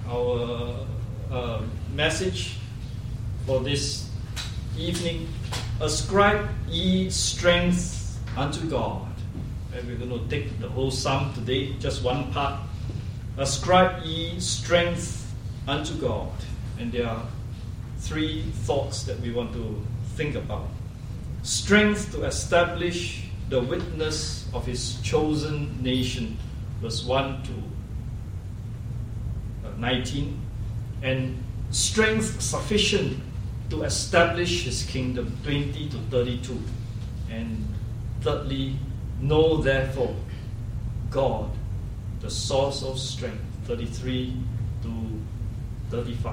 our message for this evening, ascribe ye strength unto God. And we're going to take the whole psalm today, just one part. Ascribe ye strength unto God. And there are three thoughts that we want to think about. Strength to establish the witness of his chosen nation, verse 1 to 19, and strength sufficient to establish his kingdom, 20 to 32. And thirdly, know therefore God, the source of strength, 33 to 35.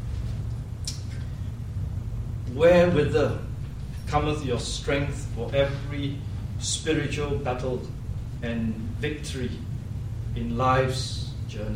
Wherewithal cometh your strength for every spiritual battle and victory in life's journey.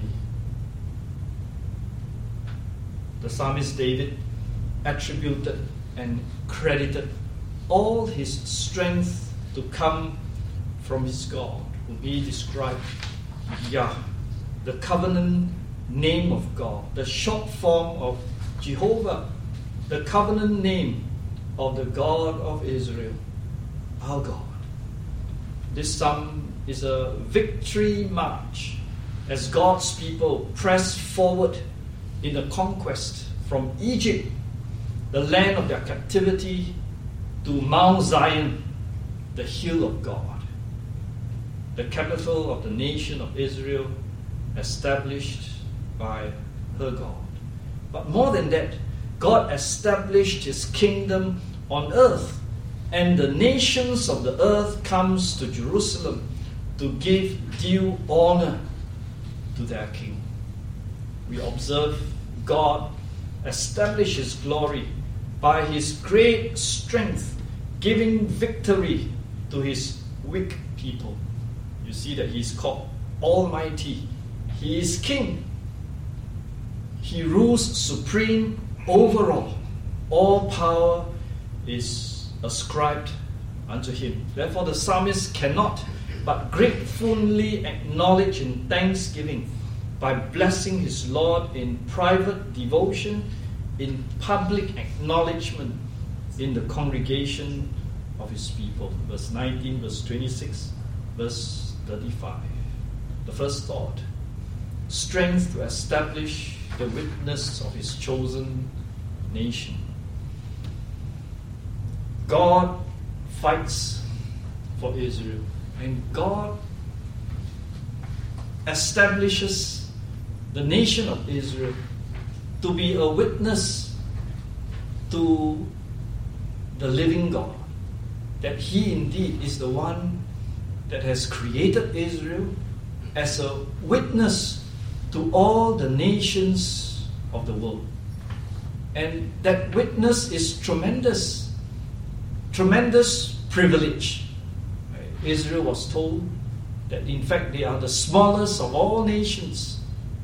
The psalmist David attributed and credited all his strength to come from his God, whom he described Yah, the covenant name of God, the short form of Jehovah, the covenant name of the God of Israel, our God. This psalm is a victory march as God's people press forward in a conquest from Egypt, the land of their captivity, to Mount Zion, the hill of God, the capital of the nation of Israel, established by her God. But more than that, God established his kingdom on earth, and the nations of the earth comes to Jerusalem to give due honor to their king. We observe God establish his glory by his great strength, giving victory to his weak people. You see that he is called Almighty. He is King. He rules supreme over all. All power is ascribed unto him. Therefore the psalmist cannot but gratefully acknowledge in thanksgiving, by blessing his Lord in private devotion, in public acknowledgement, in the congregation of his people. Verse 19, verse 26, verse 35. The first thought, strength to establish the witness of his chosen nation. God fights for Israel, and God establishes the nation of Israel to be a witness to the living God, that he indeed is the one that has created Israel as a witness to all the nations of the world. And that witness is tremendous privilege. Israel was told that in fact they are the smallest of all nations.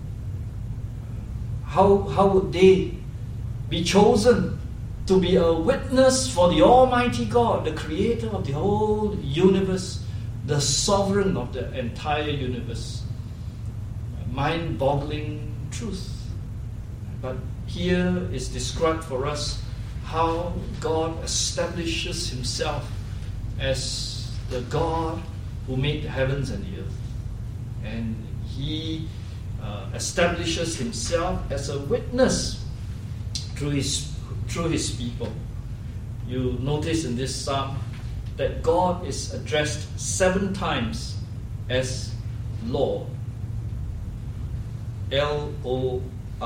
How would they be chosen to be a witness for the Almighty God, the creator of the whole universe, the sovereign of the entire universe? Mind-boggling truth. But here is described for us how God establishes himself as the God who made the heavens and the earth. And he establishes himself as a witness through his people. You notice in this psalm that God is addressed 7 times as Lord. Lord.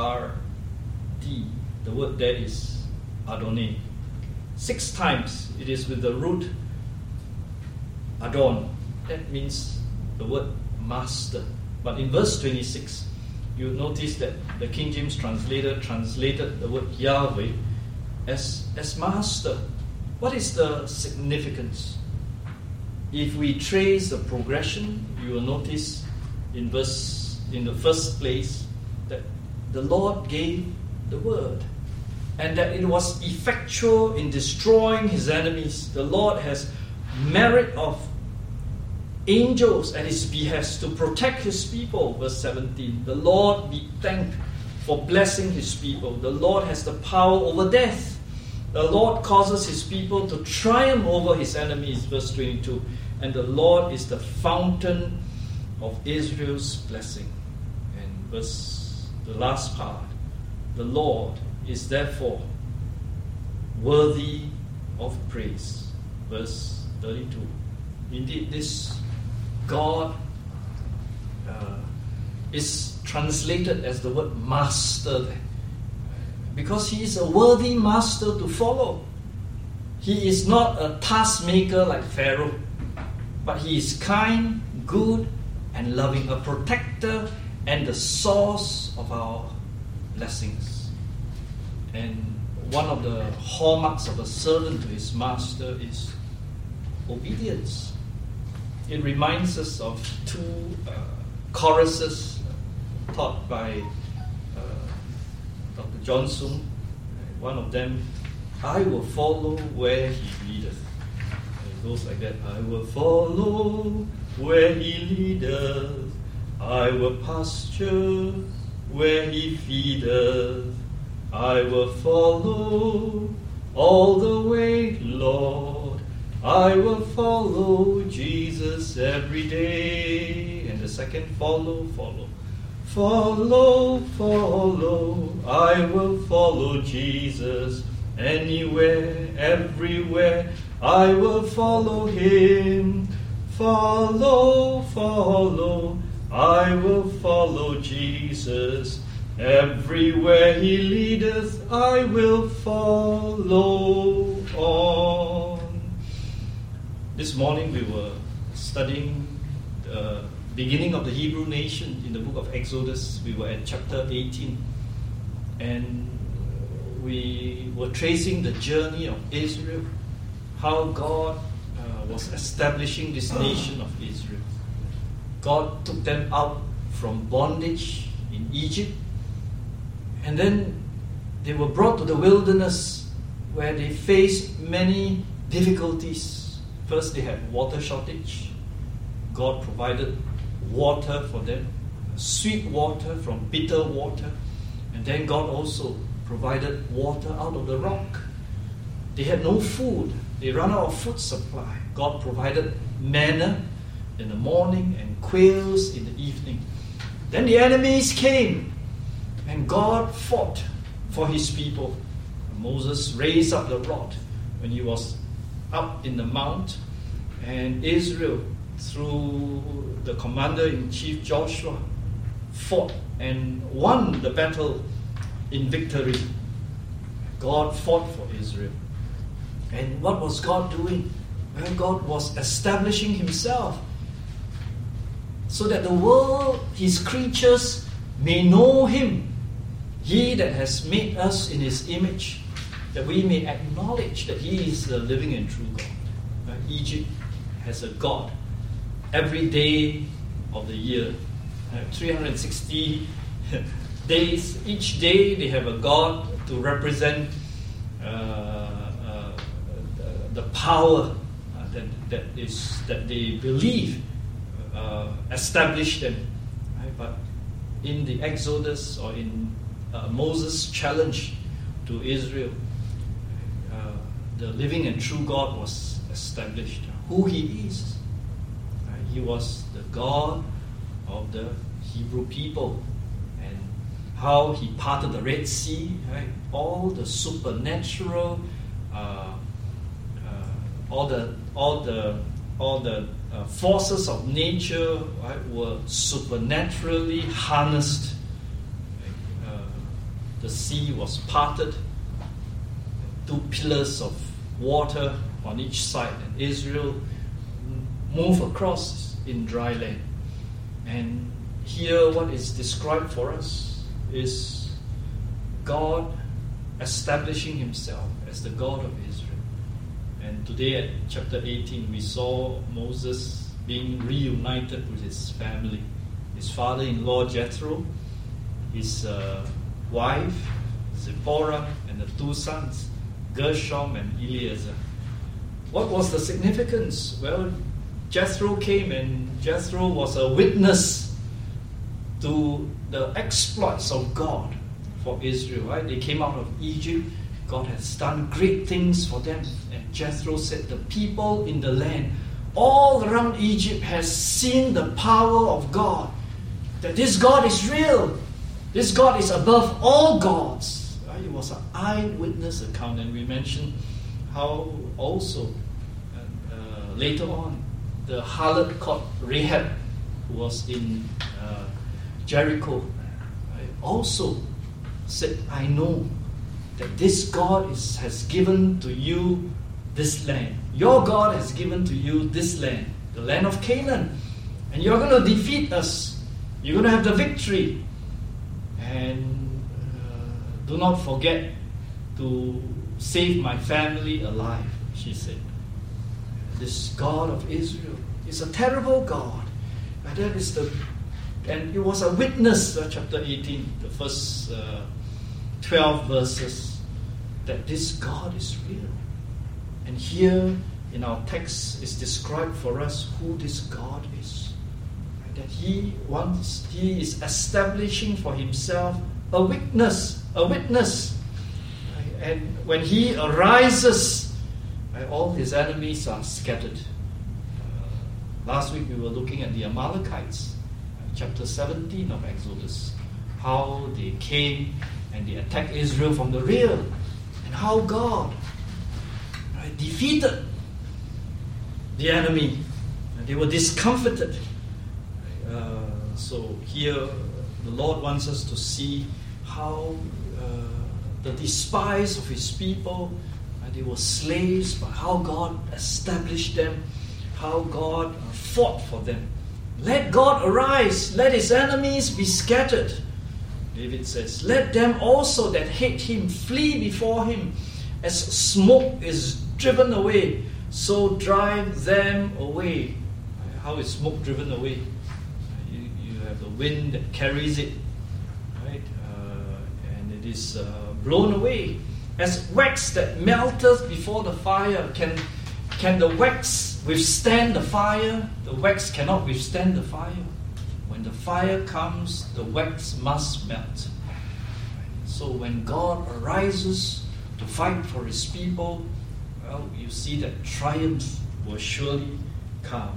The word there is Adonai. 6 times it is with the root Adon. That means the word master. But in verse 26, you notice that the King James translator translated the word Yahweh as master. What is the significance? If we trace the progression, you will notice in the first place that the Lord gave the word, and that it was effectual in destroying his enemies. The Lord has merit of angels at his behest to protect his people. Verse 17, the Lord be thanked for blessing His people. The Lord has the power over death. The Lord causes His people to triumph over His enemies, verse 22. And the Lord is the fountain of Israel's blessing. And the last part, the Lord is therefore worthy of praise. Verse 32. Indeed, this God is translated as the word master there, because He is a worthy master to follow. He is not a taskmaker like Pharaoh, but He is kind, good, and loving, a protector and the source of our blessings. And one of the hallmarks of a servant to his master is obedience. It reminds us of two choruses taught by Dr. John Sung. One of them, I will follow where He leadeth. It goes like that. I will follow where He leadeth. I will pasture where He feedeth. I will follow all the way, Lord. I will follow Jesus every day. And the second, follow. Follow, I will follow Jesus anywhere, everywhere. I will follow Him. Follow, I will follow Jesus everywhere He leadeth. I will follow on. This morning we were studying the beginning of the Hebrew nation in the book of Exodus. We were at chapter 18, and we were tracing the journey of Israel, how God was establishing this nation of Israel. God took them out from bondage in Egypt, and then they were brought to the wilderness where they faced many difficulties. First, they had water shortage. God provided water for them, sweet water from bitter water. And then God also provided water out of the rock. They had no food. They ran out of food supply. God provided manna in the morning and quails in the evening. Then the enemies came, and God fought for His people. Moses raised up the rod when he was up in the mount, and Israel, through the commander-in-chief Joshua, fought and won the battle in victory. God fought for Israel. And what was God doing? Well, God was establishing Himself so that the world, His creatures, may know Him. He that has made us in His image, that we may acknowledge that He is the living and true God. Egypt has a God every day of the year. 360 days. Each day they have a God to represent the power that they believe established them. Right? But in the Exodus, or in Moses' challenge to Israel, the living and true God was established. Who He is. He was the God of the Hebrew people, and how He parted the Red Sea. Right? All the supernatural, all the forces of nature, right, were supernaturally harnessed. The sea was parted, 2 pillars of water on each side, and Israel moved across in dry land. And here what is described for us is God establishing Himself as the God of Israel. And today at chapter 18 we saw Moses being reunited with his family, his father-in-law Jethro, his wife Zipporah, and the 2 sons, Gershom and Eleazar. What was the significance? Well, Jethro came, and Jethro was a witness to the exploits of God for Israel, right? They came out of Egypt. God has done great things for them. And Jethro said, the people in the land all around Egypt has seen the power of God. That this God is real. This God is above all gods. Right? It was an eyewitness account. And we mentioned how also later on, the harlot called Rahab, who was in Jericho, also said, I know that this God has given to you this land. Your God has given to you this land, the land of Canaan. And you're going to defeat us. You're going to have the victory. And do not forget to save my family alive, she said. This God of Israel is a terrible God. And that is and it was a witness, chapter 18, the first 12 verses, that this God is real. And here in our text is described for us who this God is. That He is establishing for Himself a witness. And when He arises, all His enemies are scattered. Last week we were looking at the Amalekites, chapter 17 of Exodus, how they came and they attacked Israel from the rear, and how God defeated the enemy, and they were discomfited. So here the Lord wants us to see how the despised of His people, they were slaves, but how God established them, how God fought for them. Let God arise, let His enemies be scattered. David says, let them also that hate Him flee before Him. As smoke is driven away, so drive them away. How is smoke driven away? You have the wind that carries it, right? And it is blown away. As wax that melteth before the fire, can the wax withstand the fire? The wax cannot withstand the fire. When the fire comes, the wax must melt. So when God arises to fight for His people, well, you see that triumph will surely come.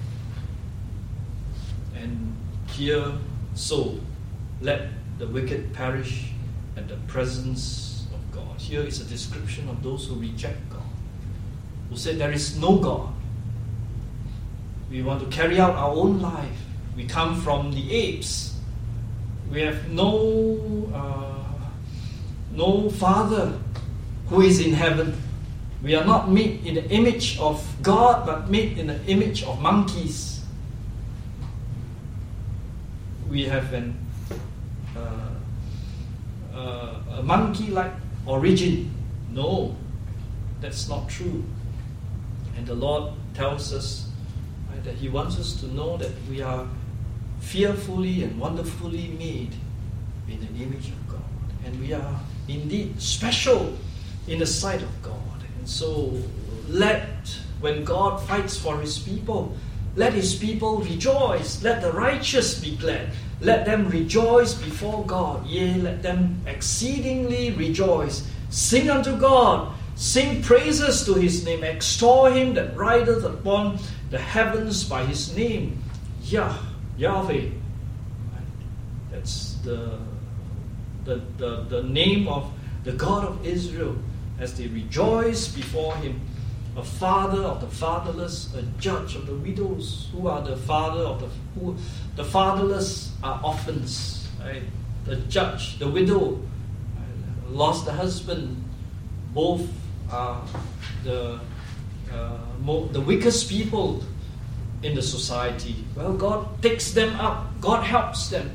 And here, so let the wicked perish at the presence of God. Here is a description of those who reject God, who say there is no God. We want to carry out our own life. We come from the apes. We have no Father who is in heaven. We are not made in the image of God, but made in the image of monkeys. We have a monkey-like origin. No, that's not true. And the Lord tells us that He wants us to know that we are fearfully and wonderfully made in the image of God. And we are indeed special in the sight of God. And so when God fights for His people, let His people rejoice. Let the righteous be glad. Let them rejoice before God. Yea, let them exceedingly rejoice. Sing unto God. Sing praises to His name. Extol Him that rideth upon the heavens by His name. Yahweh. That's the name of the God of Israel, as they rejoice before Him. A father of the fatherless, a judge of the widows. Who are the father of the fatherless are orphans. Right? The judge, the widow, lost the husband. Both are the weakest people in the society. Well, God takes them up. God helps them.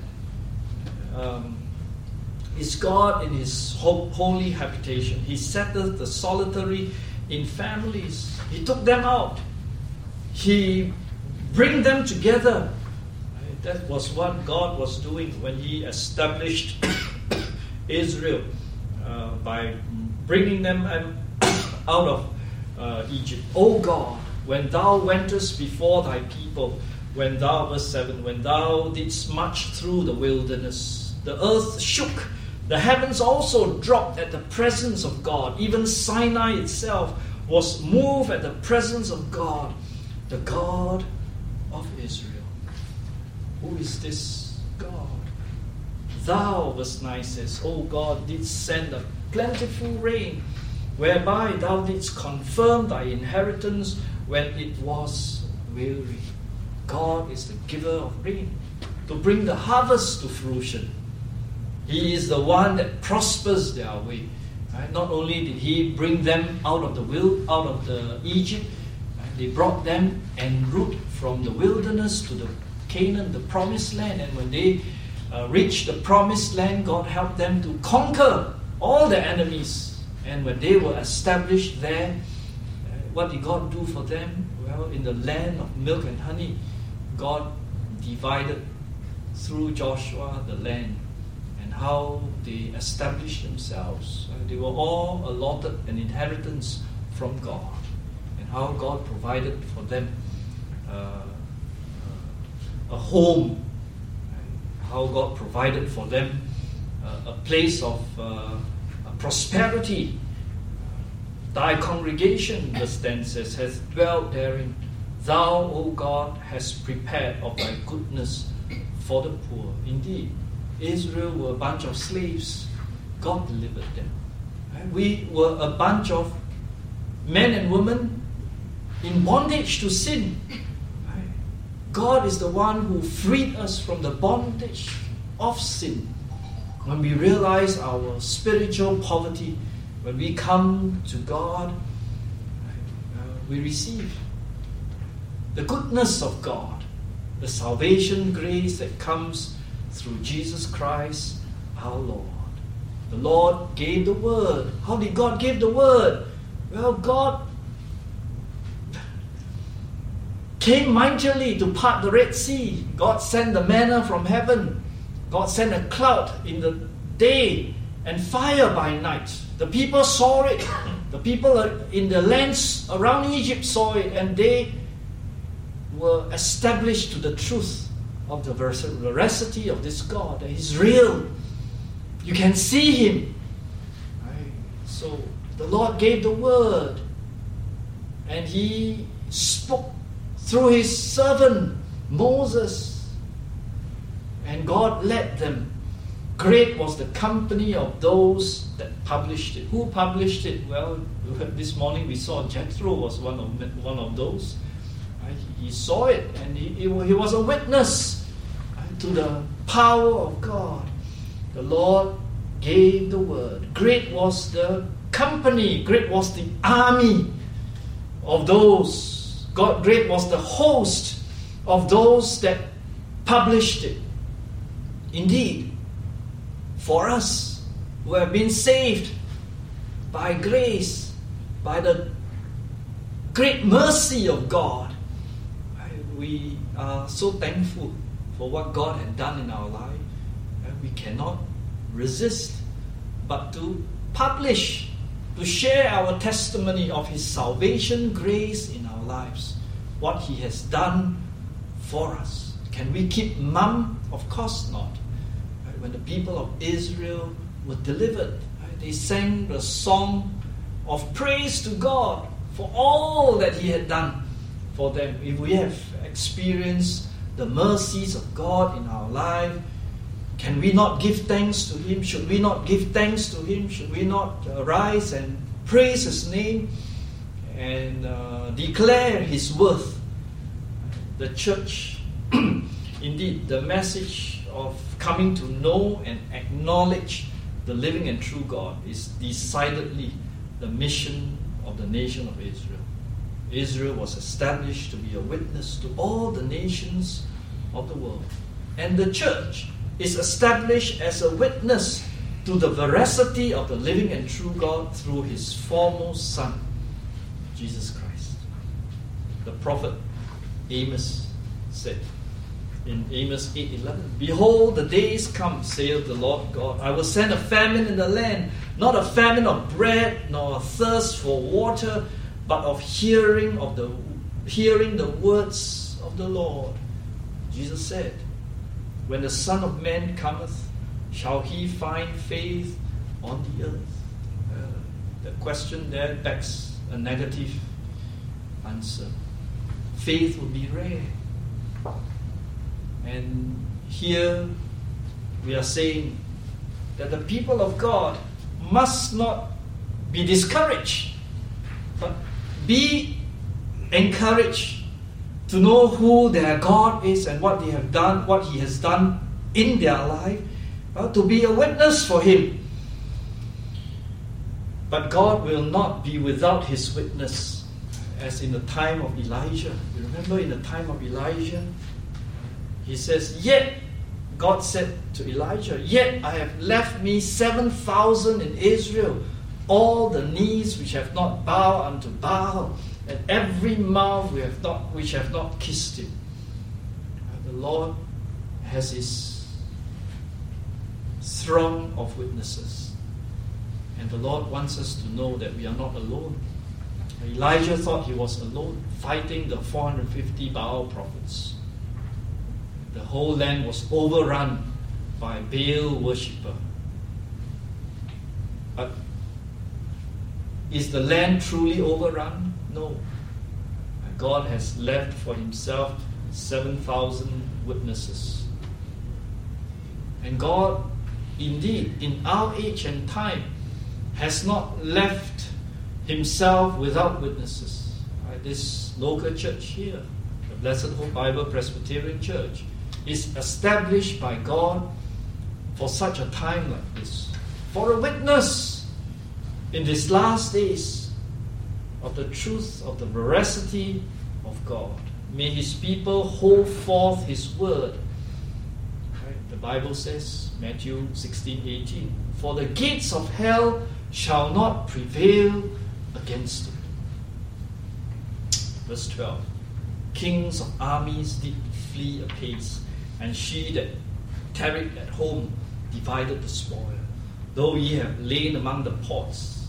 Is God in His holy habitation. He setteth the solitary in families. He took them out. He bring them together. That was what God was doing when He established Israel by bringing them out of Egypt. O God, when Thou wentest before Thy people, when Thou, verse 7, when Thou didst march through the wilderness, the earth shook, The heavens also dropped at the presence of God. Even Sinai itself was moved at the presence of God, the God of Israel. Who is this God? Thou, verse 9 says, O God, didst send a plentiful rain, whereby thou didst confirm thy inheritance when it was weary. God is the giver of rain to bring the harvest to fruition. He is the one that prospers their way. Right? Not only did He bring them out of the Egypt, right? They brought them en route from the wilderness to the Canaan, the promised land. And when they reached the promised land, God helped them to conquer all their enemies. And when they were established there, what did God do for them? Well, in the land of milk and honey, God divided through Joshua the land, and how they established themselves. They were all allotted an inheritance from God, and how God provided for them a home, how God provided for them a place of prosperity. Thy congregation, verse 10 says, has dwelt therein. Thou, O God, hast prepared of thy goodness for the poor. Indeed, Israel were a bunch of slaves. God delivered them. We were a bunch of men and women in bondage to sin. God is the one who freed us from the bondage of sin. When we realize our spiritual poverty, when we come to God, we receive the goodness of God, the salvation grace that comes through Jesus Christ our Lord. The Lord gave the word. How did God give the word? Well, God came mightily to part the Red Sea. God sent the manna from heaven. God sent a cloud in the day and fire by night. The people saw it. The people in the lands around Egypt saw it, and they were established to the truth of the veracity of this God. That He's real. You can see Him. Right? So the Lord gave the word, and He spoke through His servant Moses, and God led them. Great was the company of those that published it. Who published it? Well, this morning we saw Jethro was one of those. Right? He saw it, and he was a witness, right, to the power of God. The Lord gave the word. Great was the company. Great was the army of those. Great was the host of those that published it. Indeed, for us who have been saved by grace, by the great mercy of God, we are so thankful for what God had done in our life. We cannot resist but to publish, to share our testimony of His salvation grace in our lives, what He has done for us. Can we keep mum? Of course not. When the people of Israel were delivered, they sang the song of praise to God for all that He had done for them. If we have experienced the mercies of God in our life, can we not give thanks to Him? Should we not give thanks to Him? Should we not arise and praise His name and declare His worth? The church, indeed, the message of coming to know and acknowledge the living and true God is decidedly the mission of the nation of Israel. Israel was established to be a witness to all the nations of the world. And the church is established as a witness to the veracity of the living and true God through His foremost Son, Jesus Christ. The prophet Amos said in Amos 8:11, Behold, the days come, saith the Lord God, I will send a famine in the land, not a famine of bread, nor a thirst for water, but of hearing the words of the Lord. Jesus said, When the Son of Man cometh, shall he find faith on the earth? The question there begs a negative answer. Faith will be rare. And here we are saying that the people of God must not be discouraged, but be encouraged to know who their God is and what they have done, what He has done in their life, to be a witness for Him. But God will not be without His witness, as in the time of Elijah. You remember in the time of Elijah, he says, yet, God said to Elijah, yet I have left me 7,000 in Israel, all the knees which have not bowed unto Baal, and every mouth which have not kissed Him. The Lord has His throng of witnesses. And the Lord wants us to know that we are not alone. Elijah thought he was alone, fighting the 450 Baal prophets. The whole land was overrun by Baal worshipper. But is the land truly overrun? No. God has left for Himself 7,000 witnesses. And God, indeed, in our age and time, has not left Himself without witnesses. This local church here, the Blessed Hope Bible Presbyterian Church, is established by God for such a time like this, for a witness in these last days of the truth, of the veracity of God. May His people hold forth His word. The Bible says, Matthew 16:18, for the gates of hell shall not prevail against it. Verse 12, kings of armies did flee apace, and she that tarried at home divided the spoil. Though ye have lain among the pots,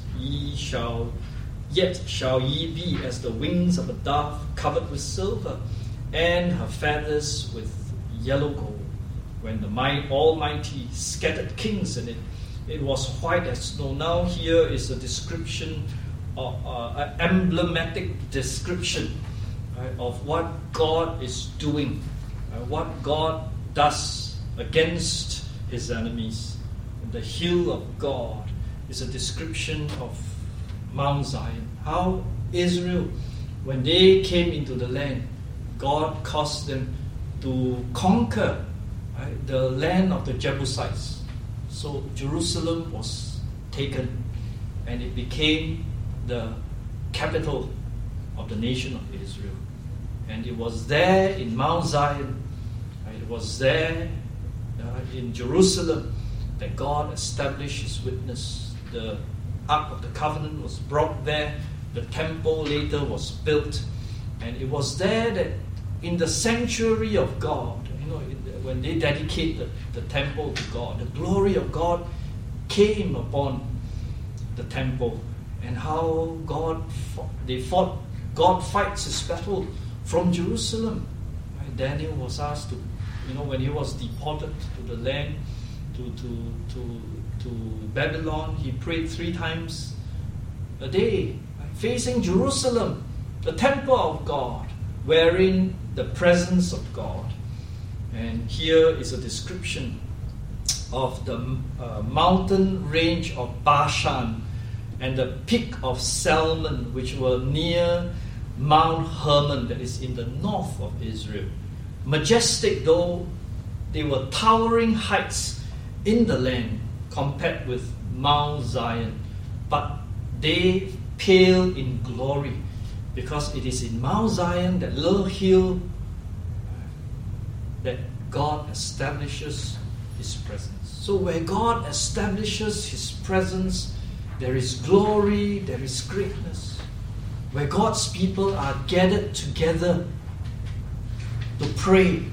yet shall ye be as the wings of a dove covered with silver, and her feathers with yellow gold. When the Almighty scattered kings in it, it was white as snow. Now here is a description, an emblematic description of what God is doing, what God does against His enemies. And the hill of God is a description of Mount Zion. How Israel, when they came into the land, God caused them to conquer the land of the Jebusites. So Jerusalem was taken, and it became the capital of the nation of Israel. And it was there in Mount Zion, it was there in Jerusalem that God established His witness. The Ark of the Covenant was brought there, the temple later was built, and it was there that in the sanctuary of God, when they dedicated the temple to God, the glory of God came upon the temple, and how God fights His battle from Jerusalem. Daniel was asked to, when he was deported to the land, to Babylon, he prayed 3 times a day, facing Jerusalem, the temple of God, wherein the presence of God. And here is a description of the mountain range of Bashan and the peak of Salmon, which were near Mount Hermon, that is in the north of Israel. Majestic though, they were towering heights in the land compared with Mount Zion, but they pale in glory, because it is in Mount Zion, that little hill, that God establishes His presence. So where God establishes His presence, there is glory, there is greatness. Where God's people are gathered together to pray,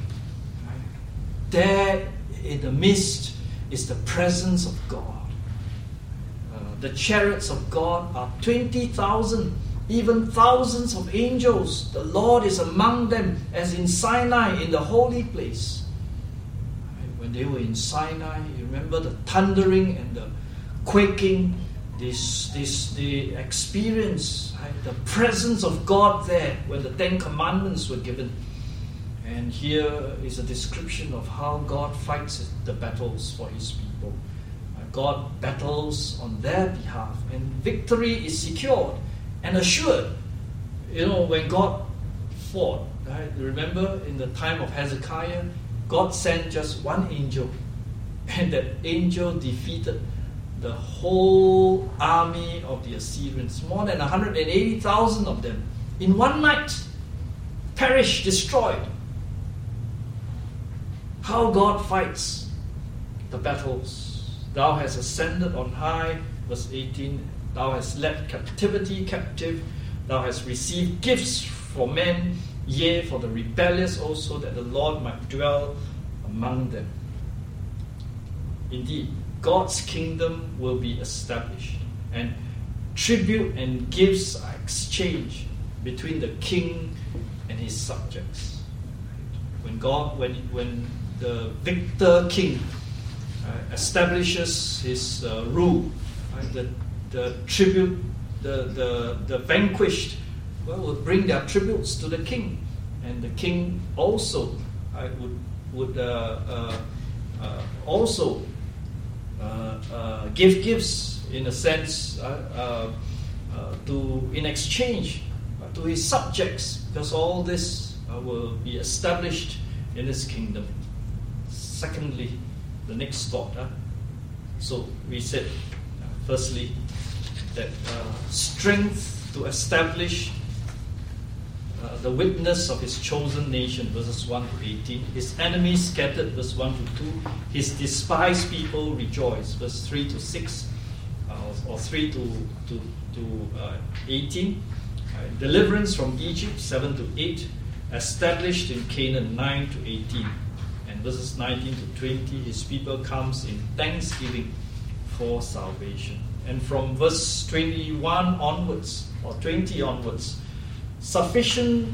there in the midst is the presence of God. The chariots of God are 20,000, even thousands of angels. The Lord is among them, as in Sinai, in the holy place. When they were in Sinai, you Remember the thundering and the quaking, the experience, right? The presence of God there when the 10 Commandments were given. And here is a description of how God fights the battles for His people. God battles on their behalf, and victory is secured and assured. When God fought, right? Remember in the time of Hezekiah, God sent just one angel, and that angel defeated the whole army of the Assyrians, more than 180,000 of them, in one night, perished, destroyed. How God fights the battles. Thou hast ascended on high, verse 18, thou hast led captivity captive, thou hast received gifts for men, yea, for the rebellious also, that the Lord might dwell among them. Indeed, God's kingdom will be established, and tribute and gifts are exchanged between the king and his subjects. When the victor king establishes his rule, right? The tribute, the vanquished, will bring their tributes to the king, and the king also would also give gifts in a sense in exchange to his subjects, because all this will be established in his kingdom. Secondly, the next thought. So we said, firstly, that strength to establish the witness of his chosen nation, verses 1 to 18. His enemies scattered, verse 1 to 2. His despised people rejoice, verse 3 to 6, or 3 to 18. Deliverance from Egypt, 7 to 8. Established in Canaan, 9 to 18. And verses 19 to 20, his people comes in thanksgiving for salvation. And from verse 21 onwards, or 20 onwards, sufficient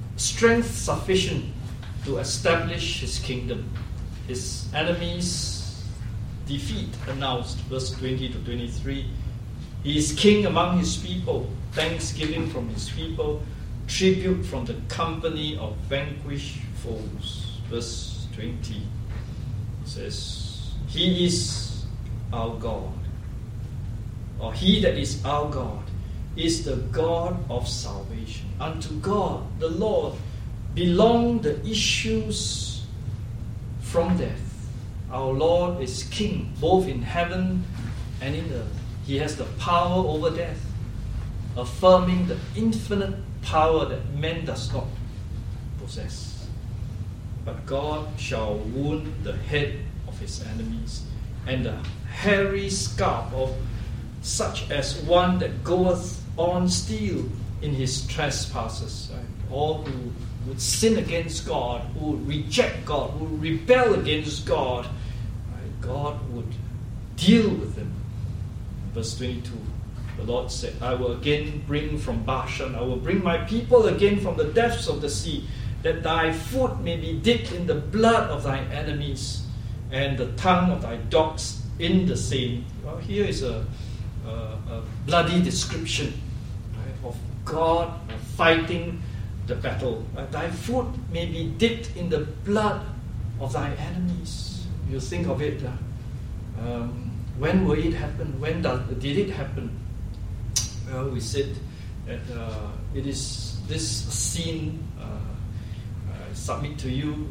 to establish his kingdom. His enemies' defeat announced, verse 20 to 23. He is king among his people, thanksgiving from his people, tribute from the company of vanquished foes. Verse 20 says, He is our God, or He that is our God is the God of salvation. Unto God, the Lord, belong the issues from death. Our Lord is King, both in heaven and in earth. He has the power over death, affirming the infinite power that man does not possess. But God shall wound the head of his enemies, and the hairy scalp of such as one that goeth on steel in his trespasses. Right? All who would sin against God, who would reject God, who would rebel against God, right? God would deal with them. Verse 22, the Lord said, I will again bring from Bashan, I will bring my people again from the depths of the sea, that thy foot may be dipped in the blood of thy enemies, and the tongue of thy dogs in the same. Well, here is a bloody description, right, of God fighting the battle. Thy foot may be dipped in the blood of thy enemies. You think of it. When will it happen? When did it happen? Well, we said that it is this scene. I submit to you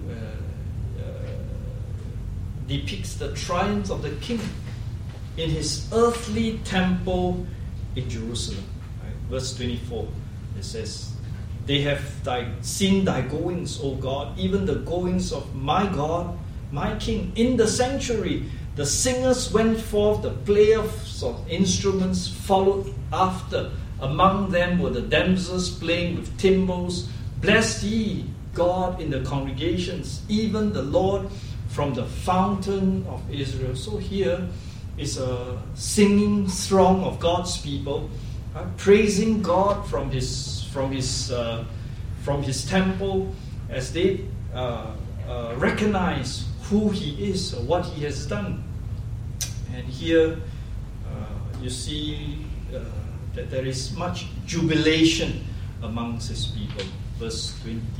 depicts the triumph of the king in his earthly temple in Jerusalem. Right? Verse 24, it says, They have seen thy goings, O God, even the goings of my God, my King. In the sanctuary, the singers went forth, the players of instruments followed after. Among them were the damsels playing with timbrels. Bless ye God in the congregations, even the Lord from the fountain of Israel. So here is a singing throng of God's people, praising God from his temple, as they recognize who He is or what He has done. And here you see that there is much jubilation amongst his people. Verse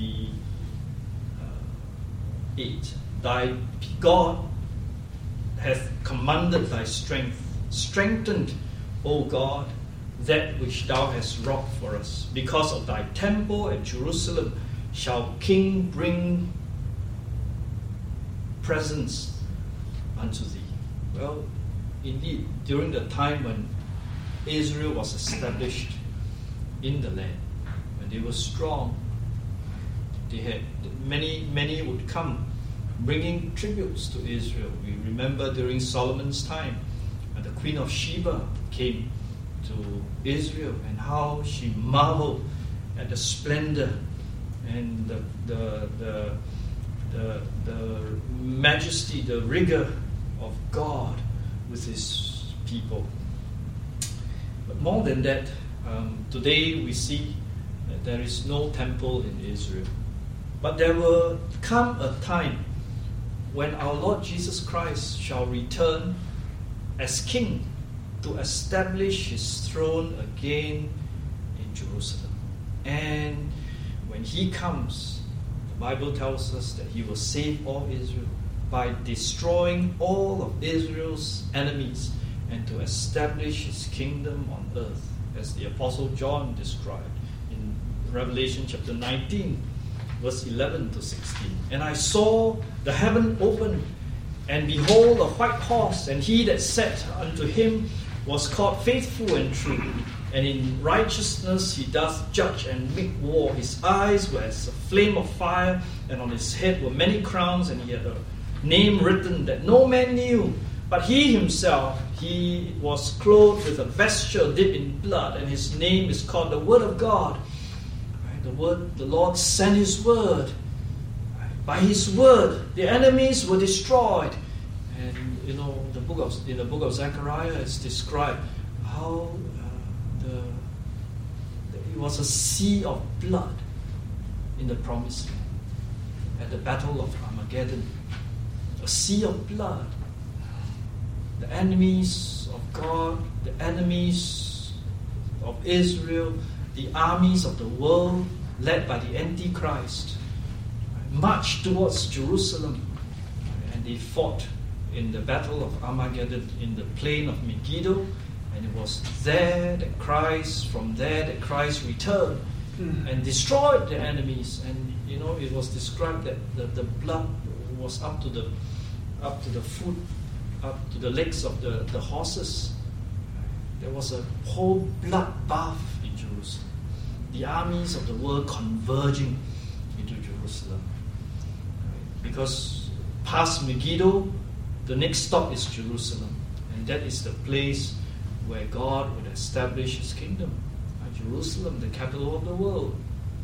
28. Thy God hath commanded thy strength, strengthened, O God, that which thou hast wrought for us. Because of thy temple at Jerusalem shall king bring presents unto thee. Well, indeed, during the time when Israel was established in the land, when they were strong, they had many would come bringing tributes to Israel. We remember during Solomon's time, the Queen of Sheba came to Israel, and how she marveled at the splendor and the majesty, the rigor of God with his people. But more than that, today we see that there is no temple in Israel. But there will come a time when our Lord Jesus Christ shall return as King to establish his throne again in Jerusalem. And when he comes, the Bible tells us that he will save all Israel by destroying all of Israel's enemies and to establish his kingdom on earth, as the Apostle John described in Revelation chapter 19, verse 11 to 16. And I saw the heaven open, and behold, a white horse, and he that sat unto him was called Faithful and True, and in righteousness he doth judge and make war. His eyes were as a flame of fire, and on his head were many crowns, and he had a name written that no man knew, but he himself. He was clothed with a vesture dipped in blood, and his name is called the Word of God. The Lord sent his word. By his word, the enemies were destroyed. And in the book of Zechariah, it's described how it was a sea of blood in the promised land at the battle of Armageddon. A sea of blood. The enemies of God, the enemies of Israel, the armies of the world, led by the Antichrist, marched towards Jerusalem, and they fought in the battle of Armageddon in the plain of Megiddo, and it was there that Christ returned and destroyed the enemies. And it was described that the blood was up to the foot, up to the legs of the horses. There was a whole bloodbath in Jerusalem. The armies of the world converging into Jerusalem. Because past Megiddo, the next stop is Jerusalem. And that is the place where God would establish his kingdom. Jerusalem, the capital of the world.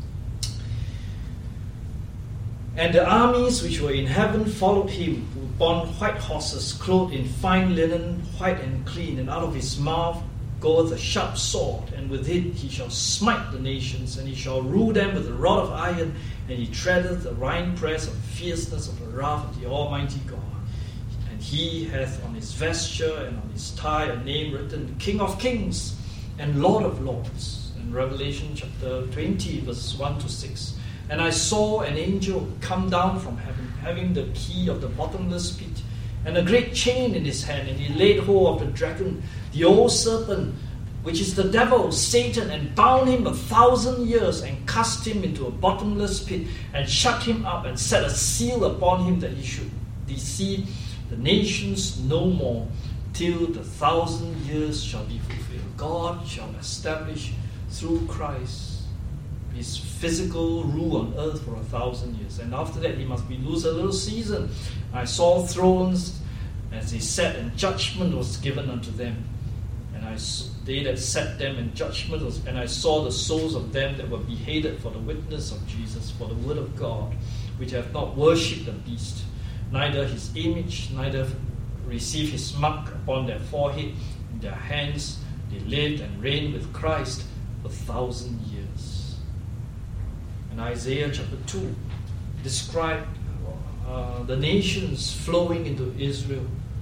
And the armies which were in heaven followed him, upon white horses, clothed in fine linen, white and clean, and out of his mouth goeth a sharp sword, and with it he shall smite the nations, and he shall rule them with a rod of iron, and he treadeth the winepress of the fierceness of the wrath of the Almighty God. And he hath on his vesture and on his thigh a name written, King of Kings and Lord of Lords. In Revelation chapter 20, verses 1 to 6. And I saw an angel come down from heaven, having the key of the bottomless pit, and a great chain in his hand, and he laid hold of the dragon, the old serpent, which is the devil, Satan, and bound him 1,000 years, and cast him into a bottomless pit, and shut him up, and set a seal upon him, that he should deceive the nations no more, till the 1,000 years shall be fulfilled. God shall establish through Christ his physical rule on earth for 1,000 years. And after that, he must be loose a little season. I saw thrones as they sat, and judgment was given unto them. And they that sat them in judgment was, and I saw the souls of them that were beheaded for the witness of Jesus, for the word of God, which have not worshipped the beast, neither his image, neither received his mark upon their forehead. In their hands they lived and reigned with Christ 1,000 years. And Isaiah chapter 2 described the nations flowing into Israel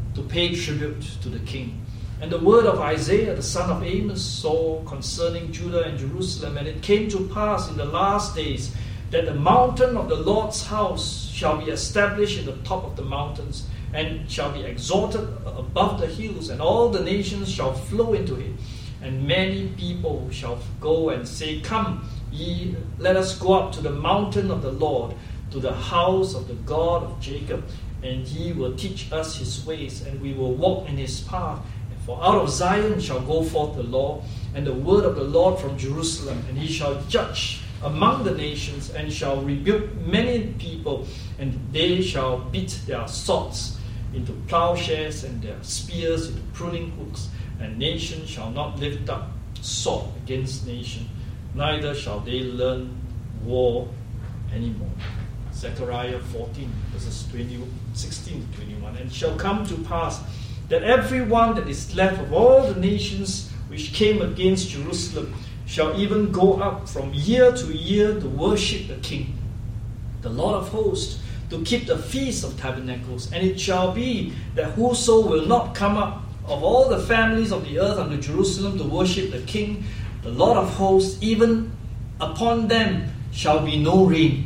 to pay tribute to the king. And the word of Isaiah, the son of Amos, saw concerning Judah and Jerusalem, and it came to pass in the last days that the mountain of the Lord's house shall be established in the top of the mountains, and shall be exalted above the hills, and all the nations shall flow into it. And many people shall go and say, Come, ye, let us go up to the mountain of the Lord, to the house of the God of Jacob, and he will teach us his ways, and we will walk in his path. For out of Zion shall go forth the law, and the word of the Lord from Jerusalem, and he shall judge among the nations, and shall rebuke many people, and they shall beat their swords into plowshares, and their spears into pruning hooks, and nation shall not lift up sword against nation, neither shall they learn war anymore. Zechariah 14, verses 16 to 21. And it shall come to pass that every one that is left of all the nations which came against Jerusalem shall even go up from year to year to worship the King, the Lord of hosts, to keep the Feast of Tabernacles. And it shall be that whoso will not come up of all the families of the earth unto Jerusalem to worship the King, the Lord of hosts, even upon them shall be no rain.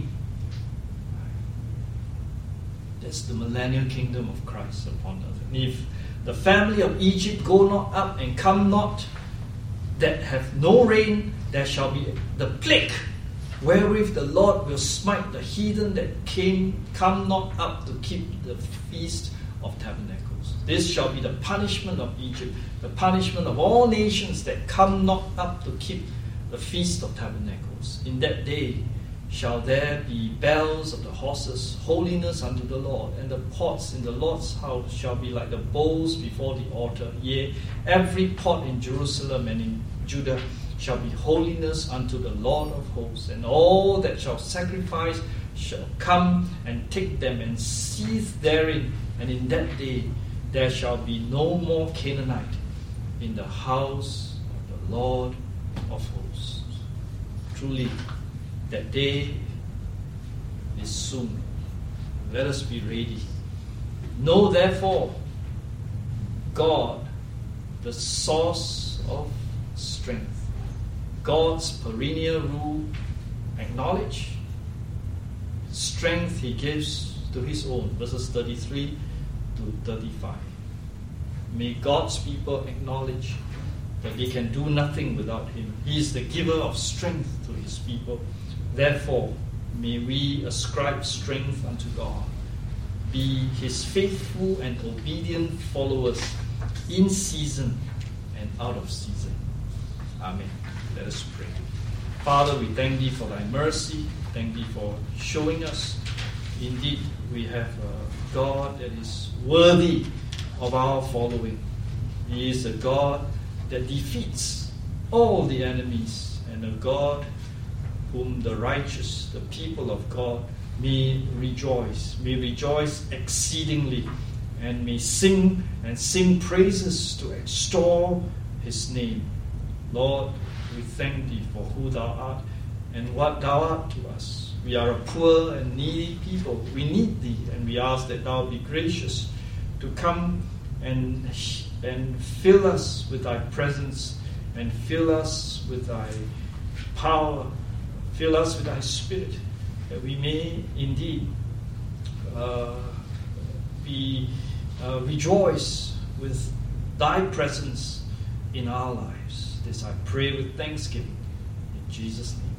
That's the millennial kingdom of Christ upon earth. And if the family of Egypt go not up and come not, that have no rain, there shall be the plague, wherewith the Lord will smite the heathen that come not up to keep the Feast of Tabernacles. This shall be the punishment of Egypt, the punishment of all nations that come not up to keep the Feast of Tabernacles. In that day shall there be bells of the horses, holiness unto the Lord, and the pots in the Lord's house shall be like the bowls before the altar. Yea, every pot in Jerusalem and in Judah shall be holiness unto the Lord of hosts, and all that shall sacrifice shall come and take them and seethe therein. And in that day there shall be no more Canaanite in the house of the Lord of hosts. Truly, that day is soon. Let us be ready. Know therefore God, the source of strength, God's perennial rule, acknowledge strength he gives to his own. Verses 33 to 35. May God's people acknowledge that they can do nothing without him. He is the giver of strength to his people. Therefore, may we ascribe strength unto God, be his faithful and obedient followers in season and out of season. Amen. Let us pray. Father, we thank thee for thy mercy. Thank thee for showing us. Indeed, we have a God that is worthy of our following. He is a God that defeats all the enemies, and a God whom the righteous, the people of God, may rejoice exceedingly, and may sing praises to extol his name. Lord, we thank thee for who thou art and what thou art to us. We are a poor and needy people. We need thee, and we ask that thou be gracious to come and fill us with thy presence, and fill us with thy power, fill us with thy spirit, that we may indeed rejoice with thy presence in our lives. This I pray with thanksgiving in Jesus' name.